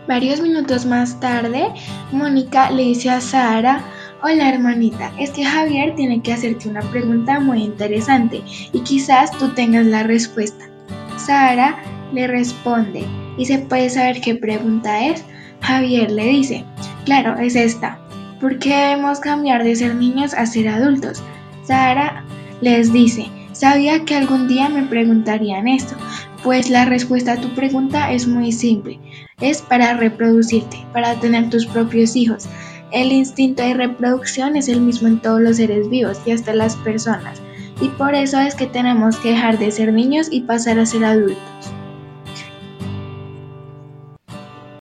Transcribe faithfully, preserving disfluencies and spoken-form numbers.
Varios minutos más tarde, Mónica le dice a Sara: hola hermanita, es que Javier tiene que hacerte una pregunta muy interesante y quizás tú tengas la respuesta. Sara le responde: ¿y se puede saber qué pregunta es? Javier le dice: claro, es esta. ¿Por qué debemos cambiar de ser niños a ser adultos? Sara les dice: sabía que algún día me preguntarían esto, pues la respuesta a tu pregunta es muy simple. Es para reproducirte, para tener tus propios hijos. El instinto de reproducción es el mismo en todos los seres vivos y hasta las personas. Y por eso es que tenemos que dejar de ser niños y pasar a ser adultos.